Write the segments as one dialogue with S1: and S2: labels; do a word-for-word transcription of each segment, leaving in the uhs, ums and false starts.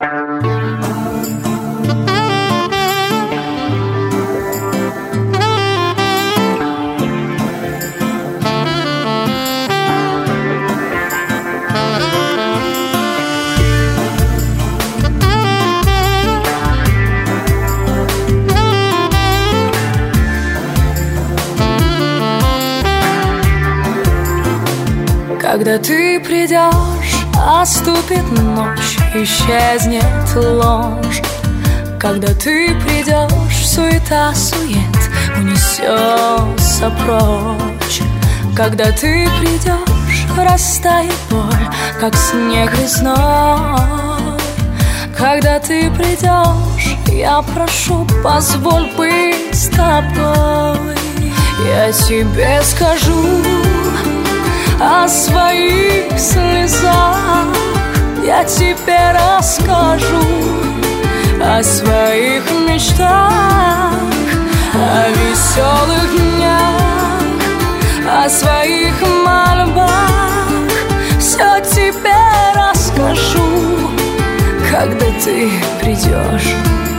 S1: Когда ты придешь, оступит ночь, исчезнет ложь. Когда ты придешь, суета-сует унесется прочь. Когда ты придешь, растает боль, как снег весной. Когда ты придешь, я прошу, позволь быть с тобой. Я тебе скажу о своих слезах, я тебе расскажу о своих мечтах, о веселых днях, о своих мольбах. Все тебе расскажу, когда ты придешь.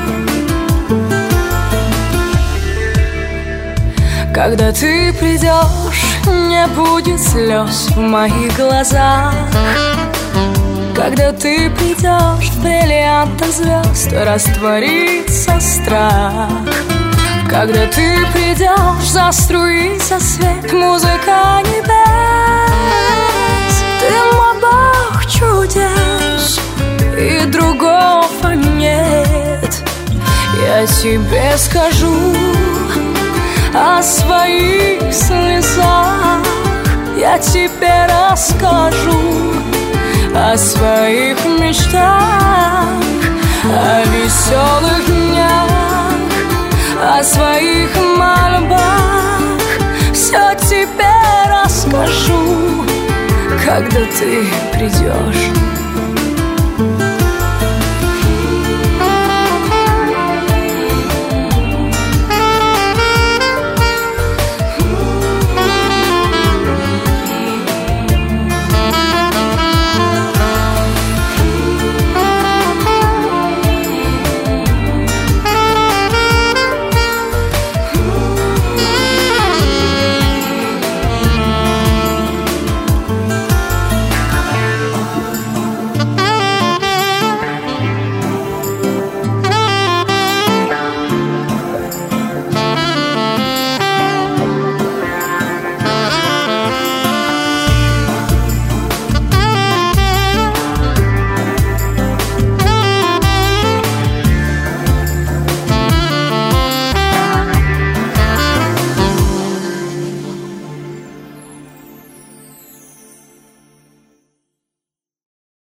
S1: Когда ты придешь, не будет слез в моих глазах. Когда ты придешь, в бриллиантах звезд растворится страх. Когда ты придешь, заструится свет, музыка небес. Ты мой бог чудес, и другого нет. Я тебе скажу о своих слезах, я тебе расскажу о своих мечтах, о веселых днях, о своих мольбах. Все тебе расскажу, когда ты придешь.